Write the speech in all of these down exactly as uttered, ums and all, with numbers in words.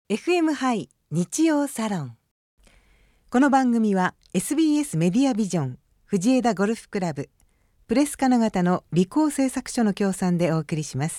エフエム ハイ日曜サロン。この番組は エスビーエス メディアビジョン、藤枝ゴルフクラブ、プレス金型の理工製作所の協賛でお送りします。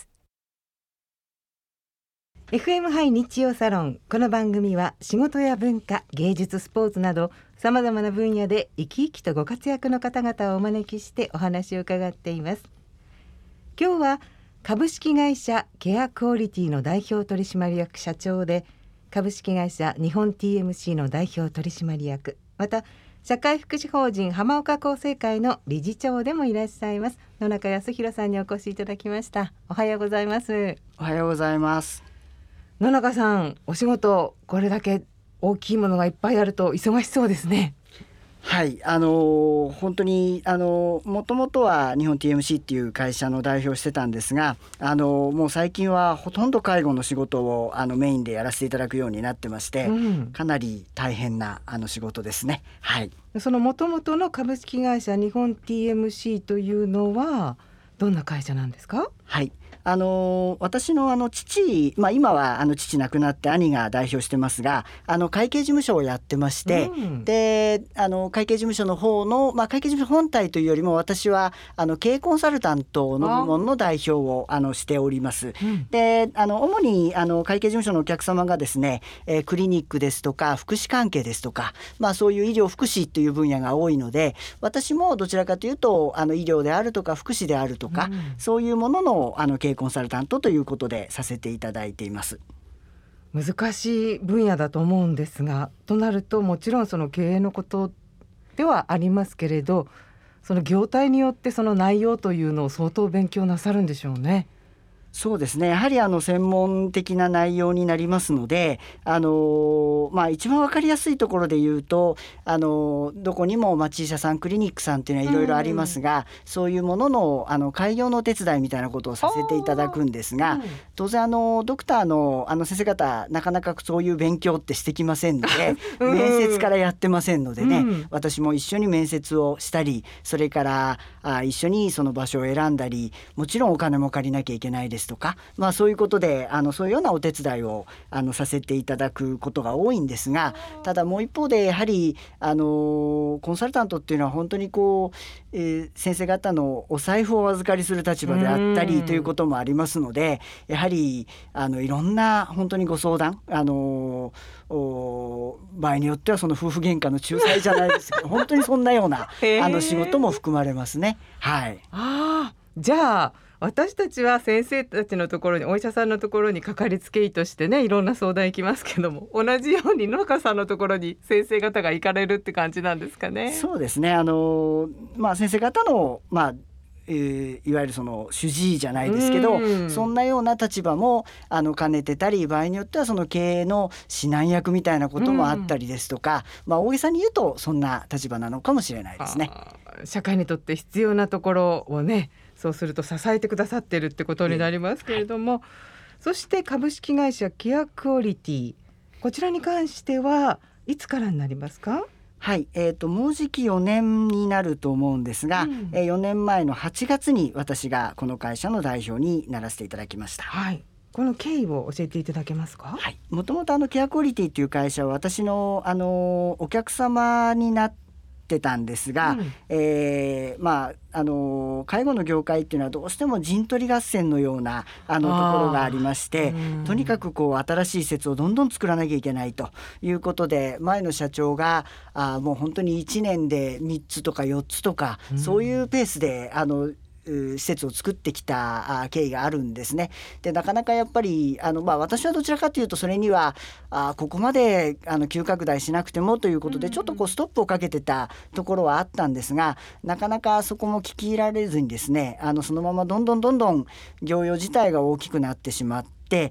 エフエム ハイ日曜サロン。この番組は仕事や文化、芸術、スポーツなどさまざまな分野で生き生きとご活躍の方々をお招きしてお話を伺っています。今日は株式会社ケアクオリティの代表取締役社長で、株式会社日本 ティーエムシー の代表取締役、また社会福祉法人浜岡厚生会の理事長でもいらっしゃいます野中康弘さんにお越しいただきました。おはようございます。 おはようございます。 野中さん、お仕事これだけ大きいものがいっぱいあると忙しそうですね。 はい、あのー、本当にあのー、もともとは日本 ティーエムシー っていう会社の代表をしてたんですが、あのー、もう最近はほとんど介護の仕事をあのメインでやらせていただくようになってまして、うん、かなり大変なあの仕事ですね。はい、 そのもともとの株式会社日本 ティーエムシー というのはどんな会社なんですか？ はい、あの私のあの父、まあ、今はあの父亡くなって兄が代表してますが、あの会計事務所をやってまして、うん、であの会計事務所の方の、まあ、会計事務所本体というよりも私はあの経営コンサルタントの部門の代表をあのしております。うん、であの主にあの会計事務所のお客様がですね、えー、クリニックですとか福祉関係ですとか、まあ、そういう医療福祉という分野が多いので、私もどちらかというとあの医療であるとか福祉であるとか、うん、そういうもののあの経営コンサルタントということでさせていただいています。 難しい分野だと思うんですが、となるともちろんその経営のことではありますけれど、その業態によってその内容というのを相当勉強なさるんでしょうね。 そうですね、やはりあの専門的な内容になりますので、あのまあ、一番わかりやすいところで言うと、あのどこにも町医者さんクリニックさんっていうのはいろいろありますが、うん、そういうものの、あの開業の手伝いみたいなことをさせていただくんですが、うん、当然あのドクターの、あの先生方なかなかそういう勉強ってしてきませんので、うん、面接からやってませんのでね、うん、私も一緒に面接をしたり、それからあ一緒にその場所を選んだり、もちろんお金も借りなきゃいけないですとか、まあ、そういうことであのそういうようなお手伝いをあのさせていただくことが多いんですが、ただもう一方でやはりあのコンサルタントっていうのは本当にこう、えー、先生方のお財布をお預かりする立場であったりということもありますので、やはりあのいろんな本当にご相談、あの場合によってはその夫婦喧嘩の仲裁じゃないですけど本当にそんなようなあの仕事も含まれますね。はい、 あじゃあ私たちは先生たちのところに、お医者さんのところにかかりつけ医としてね、いろんな相談行きますけども、同じように野中さんのところに先生方が行かれるって感じなんですかね。 そうですね、あの、まあ、先生方の、まあえー、いわゆるその主治医じゃないですけど、そんなような立場もあの兼ねてたり、場合によってはその経営の指南役みたいなこともあったりですとか、まあ、大げさに言うとそんな立場なのかもしれないですね。 社会にとって必要なところをね、そうすると支えてくださってるってことになりますけれども、はい、そして株式会社ケアクオリティ、こちらに関してはいつからになりますか？ はい、えーと、もうじきよねんになると思うんですが、うん、えー、よねんまえのはちがつに私がこの会社の代表にならせていただきました。 はい、この経緯を教えていただけますか？ はい、もともとあのケアクオリティという会社は私の、あのお客様になっててたんですが、うん、えーまあ、あの介護の業界っていうのはどうしても陣取り合戦のようなあのところがありまして、とにかくこう新しい施設をどんどん作らなきゃいけないということで、前の社長があもう本当にいちねんでみっつとかよっつとか、うん、そういうペースであの施設を作ってきた経緯があるんですね。でなかなかやっぱりあの、まあ、私はどちらかというとそれにはあここまであの急拡大しなくてもということでちょっとこうストップをかけてたところはあったんですが、なかなかそこも聞き入れられずにですね、あのそのままどんどんどんどん業用自体が大きくなってしまって、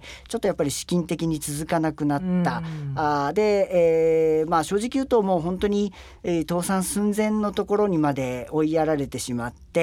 ちょっとやっぱり資金的に続かなくなった。あで、えーまあ、正直言うともう本当に、えー、倒産寸前のところにまで追いやられてしまって、 、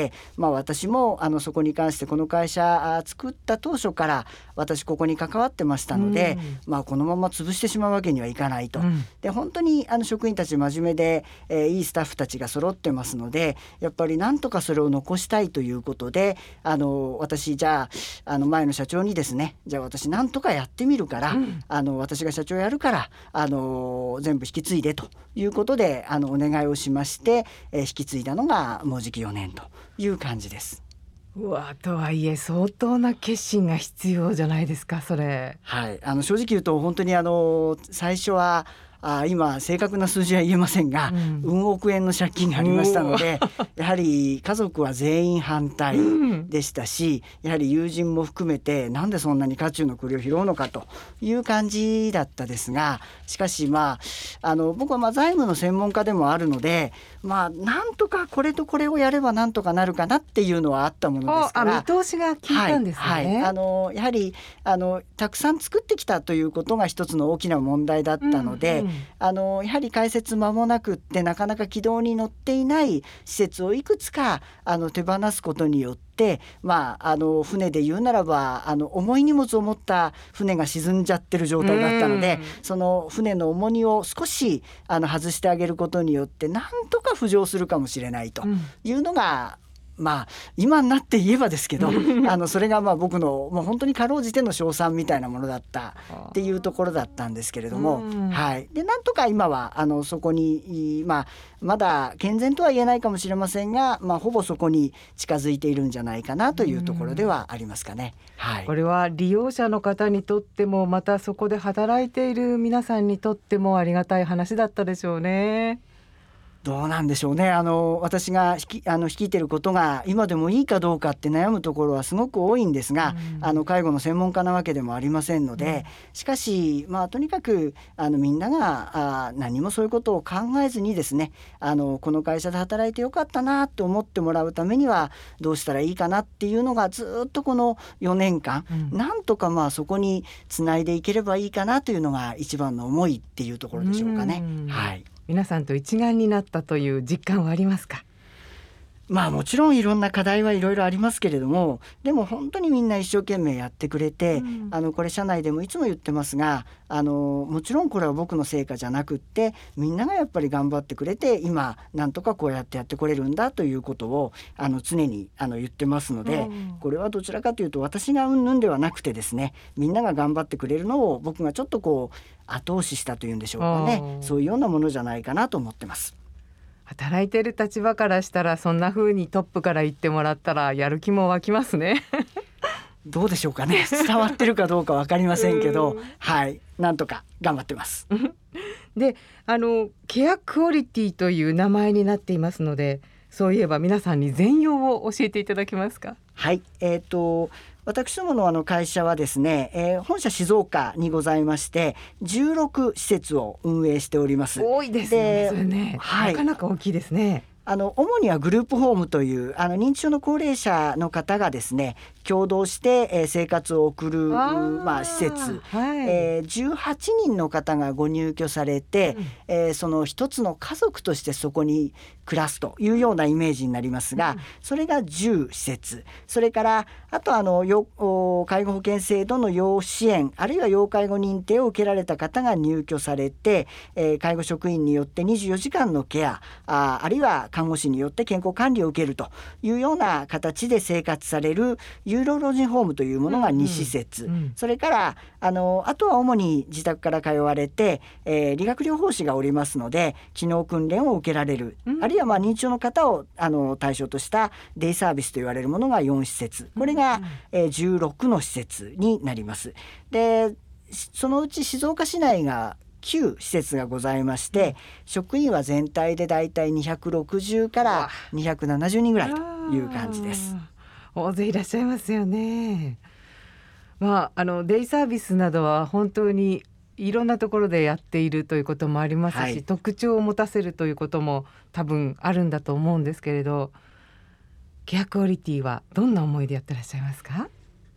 まあ、私もあのそこに関してこの会社作った当初から私ここに関わってましたので、うん、まあ、このまま潰してしまうわけにはいかないと、うん、で本当にあの職員たち真面目で、えー、いいスタッフたちが揃ってますので、やっぱりなんとかそれを残したいということで、あの私じゃあ、あの前の社長にですね、じゃあ私なんとかやってみるから、うん、あの私が社長やるからあの全部引き継いでということであのお願いをしまして、えー、引き継いだのがもうじきよねんという感じです。 うわ、とはいえ相当な決心が必要じゃないですか、それ。 はい、あの正直言うと本当にあの最初はあ今正確な数字は言えませんが、うん、うん億円の借金がありましたので、やはり家族は全員反対でしたし、やはり友人も含めてなんでそんなに家中の栗を拾うのかという感じだったですが、しかし、まあ、あの僕はまあ財務の専門家でもあるので、まあ、なんとかこれとこれをやればなんとかなるかなっていうのはあったものですから、 あ、見通しが効いたんですね。 はいはい、あのやはりあのたくさん作ってきたということが一つの大きな問題だったので、うんうん、あのやはり開設間もなくってなかなか軌道に乗っていない施設をいくつかあの手放すことによって、まあ、あの船で言うならばあの重い荷物を持った船が沈んじゃってる状態だったので、その船の重荷を少しあの外してあげることによってなんとか浮上するかもしれないというのが、うん、まあ今になって言えばですけどあのそれがまあ僕のもう本当にかろうじての賞賛みたいなものだったっていうところだったんですけれども、はい、でなんとか今はあのそこに、まあ、まだ健全とは言えないかもしれませんが、まあ、ほぼそこに近づいているんじゃないかなというところではありますかね。はい、 これは利用者の方にとってもまたそこで働いている皆さんにとってもありがたい話だったでしょうね。 どうなんでしょうね。あの私が引きあの率いていることが今でもいいかどうかって悩むところはすごく多いんですが、うん、あの介護の専門家なわけでもありませんので、うん、しかし、まあ、とにかくあのみんながあ何もそういうことを考えずにですね、あのこの会社で働いてよかったなと思ってもらうためにはどうしたらいいかなっていうのがずっとこのよねんかん、うん、なんとかまあそこにつないでいければいいかなというのが一番の思いっていうところでしょうかね。うん、はい、 皆さんと一丸になったという実感はありますか？ まあもちろんいろんな課題はいろいろありますけれども、でも本当にみんな一生懸命やってくれて、うん、あのこれ社内でもいつも言ってますが、あのもちろんこれは僕の成果じゃなくってみんながやっぱり頑張ってくれて今なんとかこうやってやってこれるんだということをあの常にあの言ってますので、うん、これはどちらかというと私がうんぬんではなくてですね、みんなが頑張ってくれるのを僕がちょっとこう後押ししたというんでしょうかね、そういうようなものじゃないかなと思ってます。 働いている立場からしたらそんな風にトップから言ってもらったらやる気も湧きますねどうでしょうかね、伝わってるかどうか分かりませんけどはい、なんとか頑張ってますで、あのケアクオリティという名前になっていますので、そういえば皆さんに全容を教えていただけますか？ はい、えーと私どものあの会社はですね、えー、本社静岡にございましてじゅうろく施設を運営しております。 多いですね、それね、はい、なかなか大きいですね。 あの主にはグループホームというあの認知症の高齢者の方がですね共同して、えー、生活を送るまあ、施設、はい、えー、じゅうはちにんの方がご入居されて、うん、えー、その一つの家族としてそこに暮らすというようなイメージになりますが、うん、それがじゅう施設、それからあとあの介護保険制度の要支援あるいは要介護認定を受けられた方が入居されて、えー、介護職員によってにじゅうよじかんのケア あ, あるいは看護師によって健康管理を受けるというような形で生活される有料老人ホームというものがに施設、うんうん、それからあのあとは主に自宅から通われて、えー、理学療法士がおりますので機能訓練を受けられる、うん、あるいはまあ認知症の方をあの対象としたデイサービスと言われるものがよん施設、これが、うん、えー、じゅうろくの施設になります。でそのうち静岡市内がきゅう施設がございまして、職員は全体でだいたいにひゃくろくじゅうからにひゃくななじゅうにんぐらいという感じです。 大勢いらっしゃいますよね。まあ、あのデイサービスなどは本当にいろんなところでやっているということもありますし、はい、特徴を持たせるということも多分あるんだと思うんですけれど、ケアクオリティはどんな思いでやってらっしゃいますか？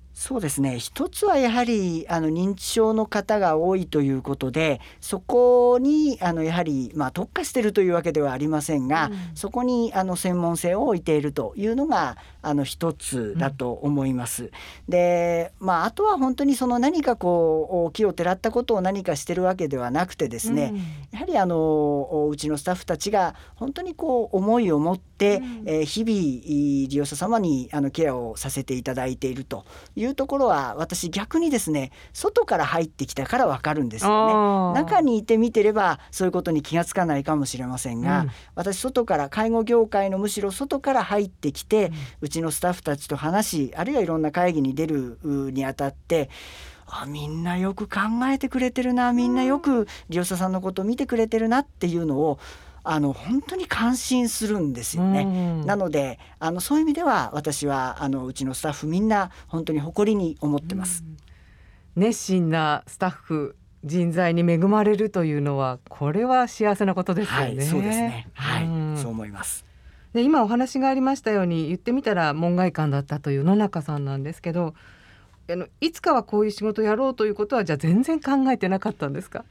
そうですね、一つはやはりあの認知症の方が多いということで、そこにあのやはり、まあ、特化しているというわけではありませんが、うん、そこにあの専門性を置いているというのがあの一つだと思います、うん、で、まあ、あとは本当にその何かこう木をてらったことを何かしてるわけではなくてですね、うん、やはりあのうちのスタッフたちが本当にこう思いを持って、うん、えー、日々利用者様にあのケアをさせていただいているというところは、私逆にですね、外から入ってきたから分かるんですよね。中にいて見てればそういうことに気がつかないかもしれませんが、うん、私外から、介護業界のむしろ外から入ってきて、うん、うちのスタッフたちと話し、あるいはいろんな会議に出るにあたって、あ、みんなよく考えてくれてるな、みんなよく利用者さんのことを見てくれてるなっていうのをあの本当に感心するんですよね、うん、なのであのそういう意味では私はあのうちのスタッフみんな本当に誇りに思ってます、 うん、熱心なスタッフ人材に恵まれるというのは、これは幸せなことですよね。 はい、そうですね、はい、うん、そう思います。 で、今お話がありましたように、言ってみたら門外漢だったという野中さんなんですけど、あのいつかはこういう仕事をやろうということはじゃあ全然考えてなかったんですか？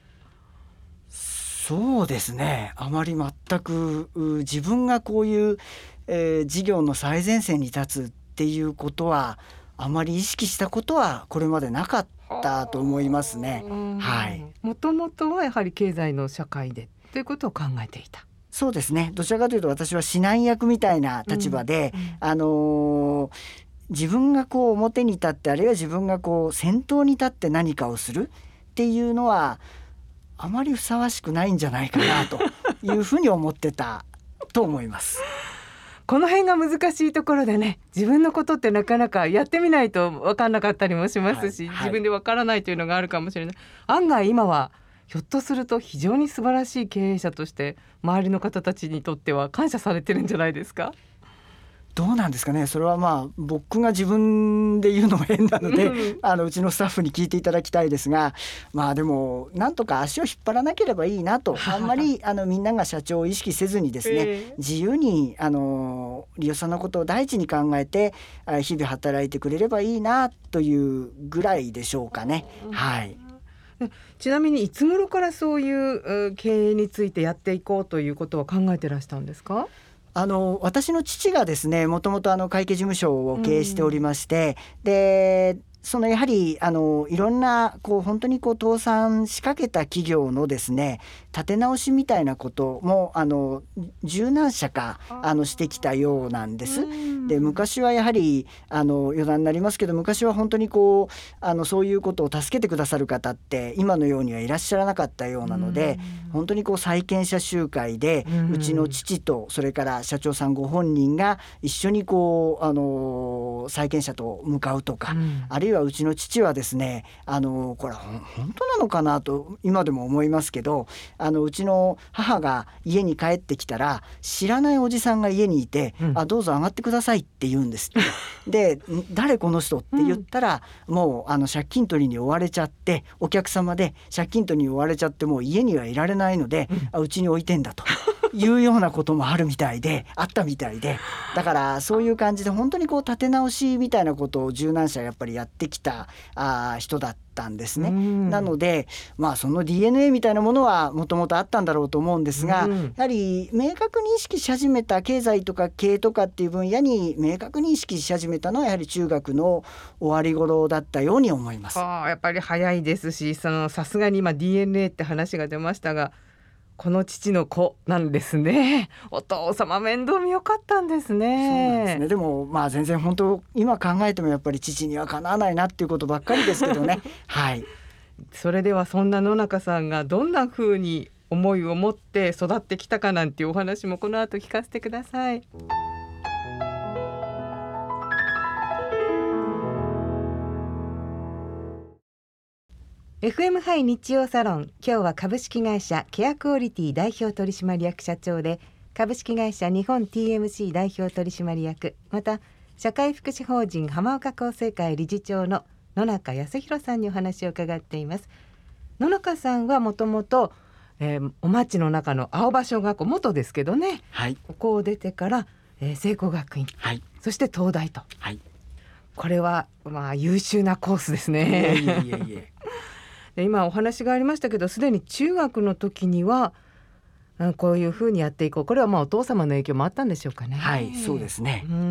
そうですね、あまり全く自分がこういう、えー、事業の最前線に立つっていうことはあまり意識したことはこれまでなかったと思いますね。はい。 もともとはやはり経済の社会でということを考えていた。 そうですね、どちらかというと私は指南役みたいな立場で、うんうん、あのー、自分がこう表に立って、あるいは自分がこう先頭に立って何かをするっていうのはあまりふさわしくないんじゃないかなというふうに思ってたと思いますこの辺が難しいところでね、自分のことってなかなかやってみないと分かんなかったりもしますし、はいはい、自分で分からないというのがあるかもしれない。案外今はひょっとすると非常に素晴らしい経営者として周りの方たちにとっては感謝されてるんじゃないですか？ どうなんですかね。それはまあ僕が自分で言うのも変なので、うん、あのうちのスタッフに聞いていただきたいですが、まあでもなんとか足を引っ張らなければいいなとあんまりあのみんなが社長を意識せずにですね、えー、自由にあの利用者のことを第一に考えて日々働いてくれればいいなというぐらいでしょうかね、うん、はい。 ちなみにいつ頃からそういう経営についてやっていこうということは考えてらしたんですか？ あの私の父がですね、もともとあの会計事務所を経営しておりまして、うん、でそのやはりあのいろんなこう本当にこう倒産しかけた企業のですね立て直しみたいなこともあの十何社かあのしてきたようなんです。で昔はやはりあの余談になりますけど、昔は本当にこうあのそういうことを助けてくださる方って今のようにはいらっしゃらなかったようなので、本当にこう債権者集会でうちの父とそれから社長さんご本人が一緒にこうあの債権者と向かうとか、あるいはうちの父はですね、あのこれは本当なのかなと今でも思いますけど、あのうちの母が家に帰ってきたら知らないおじさんが家にいて、うん、あどうぞ上がってくださいって言うんですで誰この人って言ったら、うん、もうあの借金取りに追われちゃって、お客様で借金取りに追われちゃってもう家にはいられないので、うん、あうちに置いてんだというようなこともあるみたいであったみたいで、だからそういう感じで本当にこう立て直しみたいなことを柔軟社やっぱりやってきたあ人だったんですね。なのでまあその ディーエヌエー みたいなものはもともとあったんだろうと思うんですが、やはり明確に意識し始めた、経済とか経営とかっていう分野に明確に意識し始めたのはやはり中学の終わり頃だったように思います。 あやっぱり早いですし、そのさすがに今 ディーエヌエー って話が出ましたが、この父の子なんですね。お父様面倒見よかったんですね。 そうなんですね。でもまあ全然本当今考えてもやっぱり父にはかなわないなっていうことばっかりですけどねはい。 それではそんな野中さんがどんな風に思いを持って育ってきたかなんていうお話もこの後聞かせてください。エフエム ハイ日曜サロン、今日は株式会社ケアクオリティ代表取締役社長で株式会社日本 ティーエムシー 代表取締役、また社会福祉法人浜岡厚生会理事長の野中康弘さんにお話を伺っています。野中さんはもともとお町の中の青葉小学校、元ですけどね、 はい、 ここを出てから、えー、聖光学院、はい、そして東大と、 はい、 これはまあ優秀なコースですいえね。 いえいえいえで今お話がありましたけど、すでに中学の時にはうんこういうふうにやっていこう、これはまあお父様の影響もあったんでしょうかね。 はいそうですね。 うん、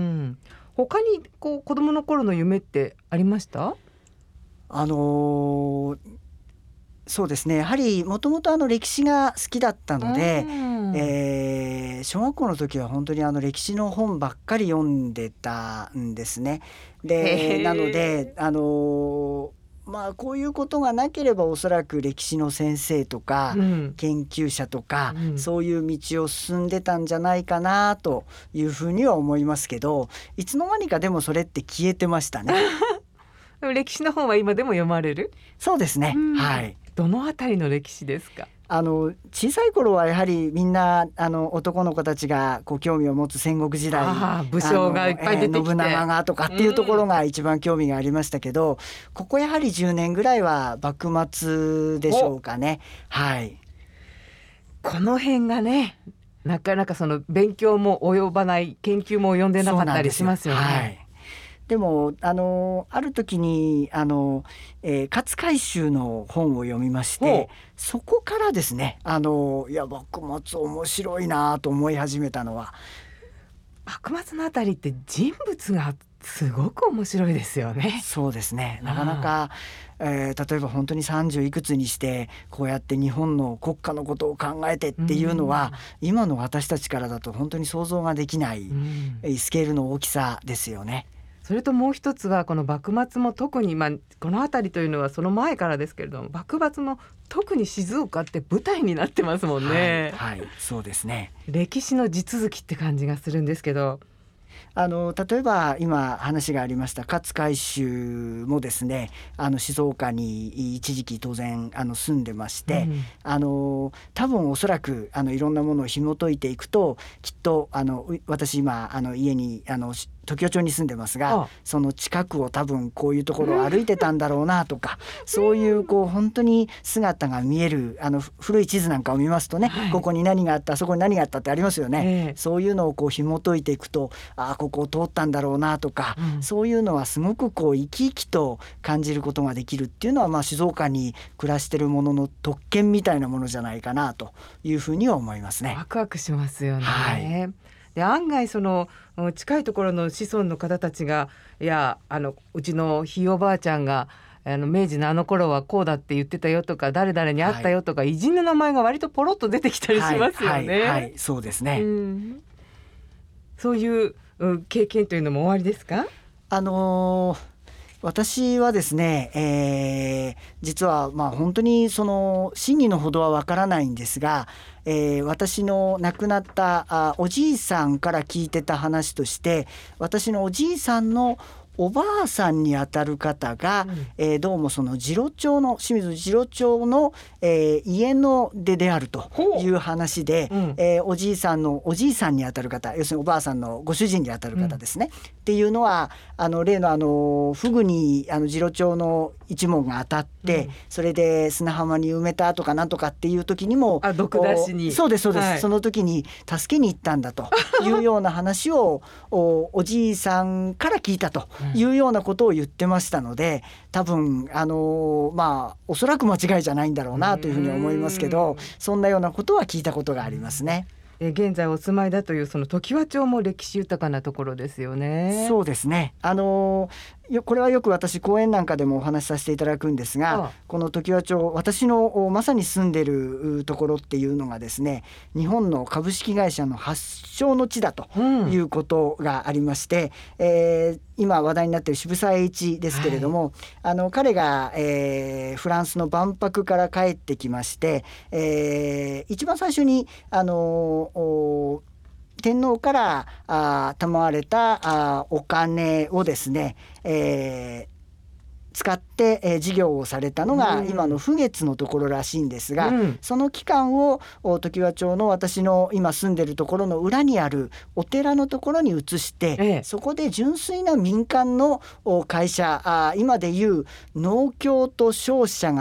他にこう子供の頃の夢ってありました？ あのーそうですね、やはりもともとあの歴史が好きだったので、 うんえー小学校の時は本当にあの歴史の本ばっかり読んでたんですね。 へーでなのであのーまあこういうことがなければおそらく歴史の先生とか、 うん研究者とか、 うんそういう道を進んでたんじゃないかなというふうには思いますけど、いつの間にかでもそれって消えてましたね。 歴史の本は今でも読まれる？ そうですね、 うんはいどのあたりの歴史ですか？ あの小さい頃はやはりみんなあの男の子たちがこう興味を持つ戦国時代、 ああ武将がいっぱい出てきて、 あのえー信長がとかっていうところが一番興味がありましたけど、ここやはりじゅうねんぐらいは幕末でしょうかね。はい、 この辺がね、なかなかその勉強も及ばない、研究も及んでなかったりしますよね。 そうなんですよはい、でもあのある時にあの、えー勝海舟の本を読みましほうて、そこからですねあのいや幕末面白いなと思い始めたのは、 幕末のあたりって人物がすごく面白いですよね。 そうですね、なかなか、えー例えば本当にさんじゅういくつにしてこうやって日本の国家のことを考えてっていうのは、今の私たちからだと本当に想像ができない、 うんえースケールの大きさですよね。 それともう一つはこの幕末も特に、まあ、この辺りというのはその前からですけれども、幕末も特に静岡って舞台になってますもんね。 はい、はい、そうですね。 歴史の地続きって感じがするんですけど、 あの例えば今話がありました勝海舟もですね、あの静岡に一時期当然あの住んでまして、 うんあの多分おそらくあのいろんなものを紐解いていくと、きっとあのう私今あの家にあのし常盤町に住んでますが、 ああその近くを多分こういうところを歩いてたんだろうなとか、そういうこう本当に姿が見えるあのふ古い地図なんかを見ますとね、 はいここに何があったあそこに何があったってありますよね。 ええそういうのをこう紐解いていくと、ああここを通ったんだろうなとか、 うんそういうのはすごくこう生き生きと感じることができるっていうのは、まあ静岡に暮らしてるものの特権みたいなものじゃないかなというふうには思いますね。 ワクワクしますよね。 はいで案外そのうん近いところの子孫の方たちが、いやあのうちのひいおばあちゃんがあの明治のあの頃はこうだって言ってたよとか、誰々に会ったよとか、偉人の名前が割とポロッと出てきたりしますよね。 はいはいはい、そうですね。 うんそういう、うん経験というのもおありですか？ あのー私はですね、えー実はまあ本当にその真偽のほどはわからないんですが、えー私の亡くなったあおじいさんから聞いてた話として、私のおじいさんのおばあさんにあたる方が、 うんえーどうもその次郎町の清水次郎町の、えー家の出であるという話で、 うんえーおじいさんのおじいさんにあたる方、要するにおばあさんのご主人にあたる方ですね、っていうのはあの例のあのフグにあの次郎町の一門が当たって、 うんそれで砂浜に埋めたとかなんとかっていう時にも、 あ毒出しにおそうですそうです、 はいその時に助けに行ったんだというような話をおおじいさんから聞いたというようなことを言ってましたので、多分あのまあおそらく間違いじゃないんだろうなというふうに思いますけど、そんなようなことは聞いたことがありますね。 え現在お住まいだというその常盤町も歴史豊かなところですよね。 そうですね、あのよこれはよく私講演なんかでもお話しさせていただくんですが、 ああこの常盤町、私のおまさに住んでるうところっていうのがですね、日本の株式会社の発祥の地だとうんいうことがありまして、えー今話題になっている渋沢栄一ですけれども、あの彼が、えーフランスの万博から帰ってきまして、えー一番最初にあのお天皇からあ賜われたあお金をですね、えー使って、えー事業をされたのがうん今の浮月のところらしいんですが、 うんその期間をお常盤町の私の今住んでるところの裏にあるお寺のところに移して、 ええそこで純粋な民間のお会社、あ今でいう農協と商社が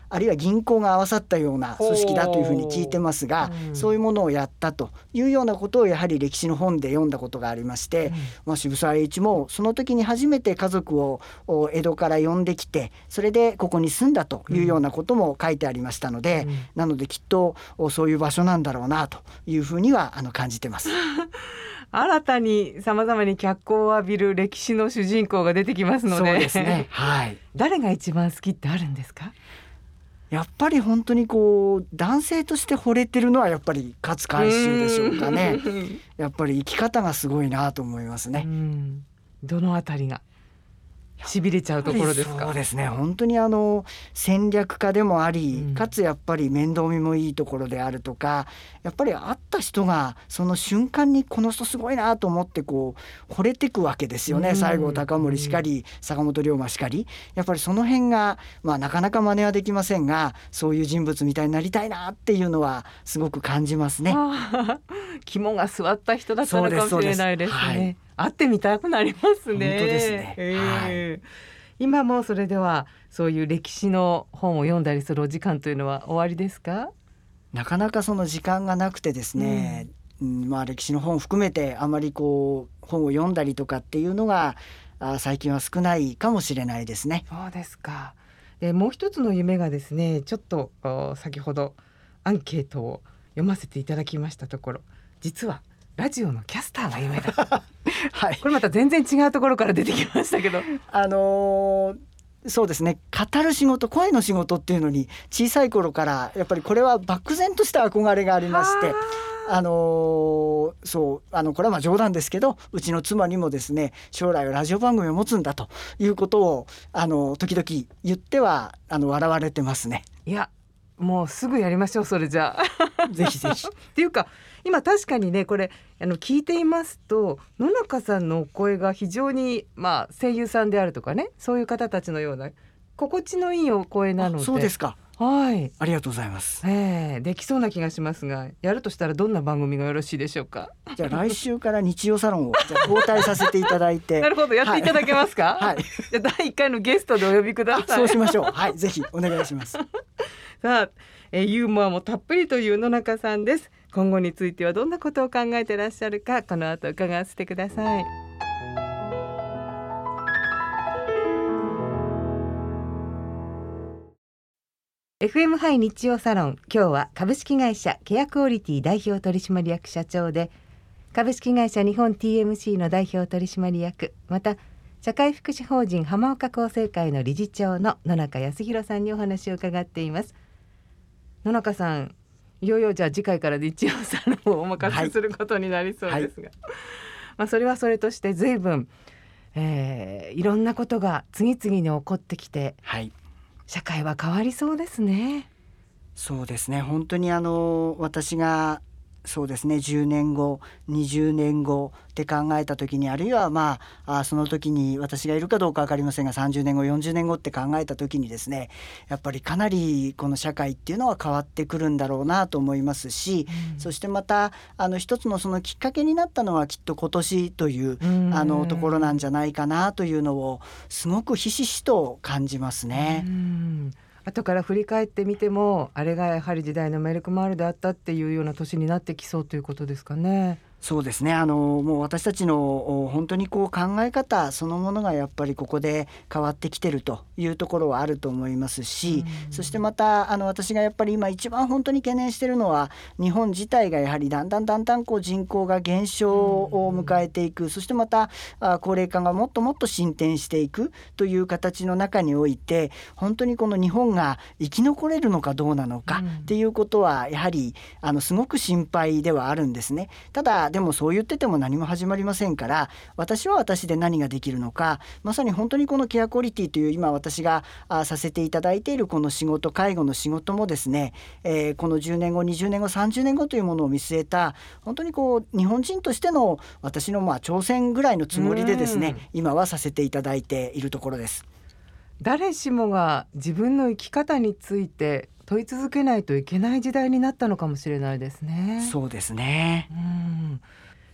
あるいは銀行が合わさったような組織だというふうに聞いてますが、うん、そういうものをやったというようなことをやはり歴史の本で読んだことがありまして、うん、まあ、渋沢栄一もその時に初めて家族を江戸から呼んできて、それでここに住んだというようなことも書いてありましたので、うん、なのできっとそういう場所なんだろうなというふうにはあの感じてます新たにさまざまに脚光を浴びる歴史の主人公が出てきますので、 そうですね、はい、 誰が一番好きってあるんですか？ やっぱり本当にこう男性として惚れてるのはやっぱり勝海舟でしょうかね。やっぱり生き方がすごいなと思いますね。 うん、どのあたりがしびれちゃうところですか？ そうですね、本当にあの戦略家でもあり、うん、かつやっぱり面倒見もいいところであるとか、やっぱり会った人がその瞬間にこの人すごいなと思ってこう惚れてくわけですよね、うん、西郷隆盛しかり、坂本龍馬しかり、やっぱりその辺が、まあ、なかなか真似はできませんが、そういう人物みたいになりたいなっていうのはすごく感じますね。 肝が据わった人だったのかもしれないですね。はい、会ってみたくなりますね。 本当ですね、 えーはい、 今もそれではそういう歴史の本を読んだりするお時間というのは終わりですか？ なかなかその時間がなくてですね、うんうん、まあ、歴史の本を含めてあまりこう本を読んだりとかっていうのがあ最近は少ないかもしれないですね。 そうですか。でもう一つの夢がですね、ちょっと先ほどアンケートを読ませていただきましたところ、実はラジオのキャスターが夢だはい、これまた全然違うところから出てきましたけど、 あのーそうですね、語る仕事、声の仕事っていうのに小さい頃からやっぱりこれは漠然とした憧れがありまして、あのー、そうあのこれはまあ冗談ですけど、うちの妻にもですね、将来はラジオ番組を持つんだということをあの時々言ってはあの笑われてますね。 いやもうすぐやりましょう、それじゃあぜひぜひっていうか今確かにね、これあの聞いていますと野中さんのお声が非常に、まあ、声優さんであるとかね、そういう方たちのような心地のいいお声なので。 そうですか、 はい、 ありがとうございます、 えー、できそうな気がしますが、やるとしたらどんな番組がよろしいでしょうか？ じゃあ来週から日曜サロンをじゃあ交代させていただいてなるほど、やっていただけますか？ はい、 じゃあだいいっかいのゲストでお呼びください。 そうしましょう、はい、ぜひお願いしますさあ、えー、ユーモアもたっぷりという野中さんです。今後についてはどんなことを考えていらっしゃるか、この後伺わせてください。エフエム ハイ日曜サロン、今日は株式会社ケアクオリティ代表取締役社長で株式会社日本 ティーエムシー の代表取締役、また社会福祉法人浜岡厚生会の理事長の野中康弘さんにお話を伺っています。野中さん、いよいよじゃあ次回から日曜サロンをお任せすることになりそうですが、はい、まあ、それはそれとして随分、えー、いろんなことが次々に起こってきて、 はい、 社会は変わりそうですね。 そうですね、本当にあの私がそうですねじゅうねんごにじゅうねんごって考えた時に、あるいはまあ、あその時に私がいるかどうか分かりませんがさんじゅうねんごよんじゅうねんごって考えた時にですね、やっぱりかなりこの社会っていうのは変わってくるんだろうなと思いますし、うん、そしてまたあの一つのそのきっかけになったのはきっと今年という、うん、あのところなんじゃないかなというのをすごくひしひしと感じますね。 うん、後から振り返ってみても、あれがやはり時代のメルクマールであったっていうような年になってきそうということですかね。 そうですね、あのもう私たちの本当にこう考え方そのものがやっぱりここで変わってきてるというところはあると思いますし、うん、そしてまたあの私がやっぱり今一番本当に懸念しているのは、日本自体がやはりだんだんだんだんこう人口が減少を迎えていく、うん、そしてまたあ高齢化がもっともっと進展していくという形の中において、本当にこの日本が生き残れるのかどうなのかっていうことはやはりあのすごく心配ではあるんですね。ただでもそう言ってても何も始まりませんから、私は私で何ができるのか、まさに本当にこのケアクオリティという今私があさせていただいているこの仕事、介護の仕事もですね、えー、このじゅうねんごにじゅうねんごさんじゅうねんごというものを見据えた、本当にこう日本人としての私のまあ挑戦ぐらいのつもりでですね、今はさせていただいているところです。 誰しもが自分の生き方について問い続けないといけない時代になったのかもしれないですね。 そうですね。 うん、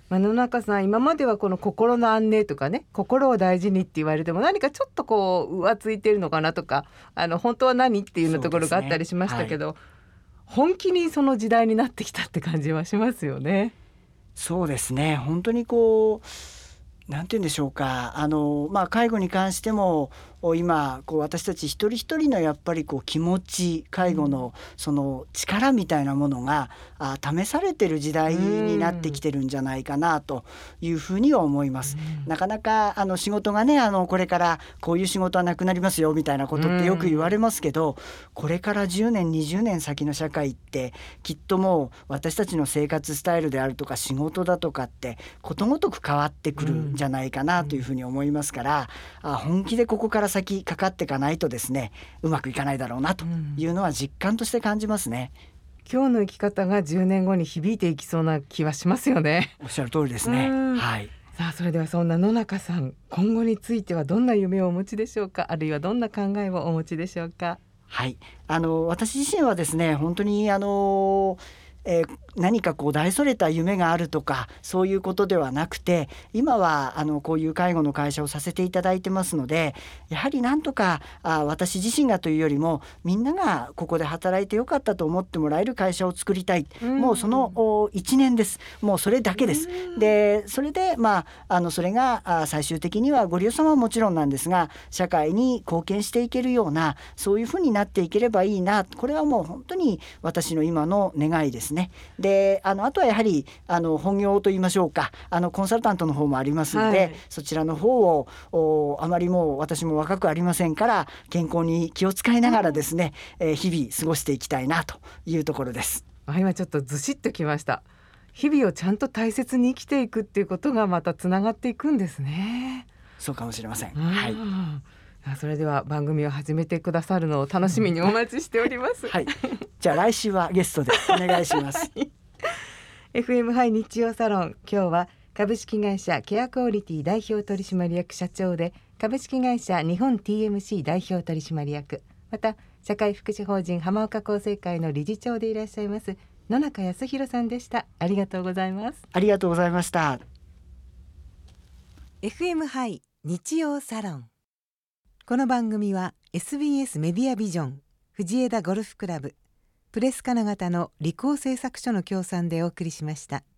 まあ、野中さん、今まではこの心の安寧とかね、心を大事にって言われても何かちょっとこう浮ついてるのかなとか、あの本当は何っていうのところがあったりしましたけど、はい、本気にその時代になってきたって感じはしますよね。 そうですね、本当にこうなんて言うんでしょうか、あの、まあ、介護に関しても今こう私たち一人一人のやっぱりこう気持ち、介護のその力みたいなものが、うん、あ試されてる時代になってきてるんじゃないかなというふうには思います、うん、なかなかあの仕事がね、あのこれからこういう仕事はなくなりますよみたいなことってよく言われますけど、うん、これからじゅうねんにじゅうねん先の社会ってきっともう私たちの生活スタイルであるとか仕事だとかってことごとく変わってくるんじゃないかなというふうに思いますから、うん、あ本気でここから先かかっていかないとですね、うまくいかないだろうなというのは実感として感じますね、 うん、今日の生き方がじゅうねんごに響いていきそうな気はしますよね。 おっしゃる通りですね、はい。 さあ、それではそんな野中さん、今後についてはどんな夢をお持ちでしょうか、あるいはどんな考えをお持ちでしょうか。 はい、あの私自身はですね、本当にあのえー、何かこう大それた夢があるとかそういうことではなくて、今はあのこういう介護の会社をさせていただいてますので、やはりなんとかあ私自身がというよりもみんながここで働いてよかったと思ってもらえる会社を作りたい、うん、もうそのいちねんです。もうそれだけです、うん、でそれでまああのそれがあ最終的にはご利用様はもちろんなんですが、社会に貢献していけるようなそういうふうになっていければいいな、これはもう本当に私の今の願いですね。で あのあとはやはりあの本業といいましょうか、あのコンサルタントの方もありますので、はい、そちらの方をあまりもう私も若くありませんから健康に気を使いながらですね、えー、日々過ごしていきたいなというところです。 今ちょっとずしっときました。日々をちゃんと大切に生きていくっていうことがまたつながっていくんですね。 そうかもしれません、 はい。それでは番組を始めてくださるのを楽しみにお待ちしております、 はい、じゃあ来週はゲストでお願いします、はい、 エフエム ハイ日曜サロン、今日は株式会社ケアクオリティ代表取締役社長で株式会社日本 ティーエムシー 代表取締役、また社会福祉法人浜岡厚生会の理事長でいらっしゃいます野中康弘さんでした。ありがとうございます。 ありがとうございました。 エフエム ハイ日曜サロン、この番組は エスビーエス メディアビジョン、藤枝ゴルフクラブ、プレス金型の理工製作所の協賛でお送りしました。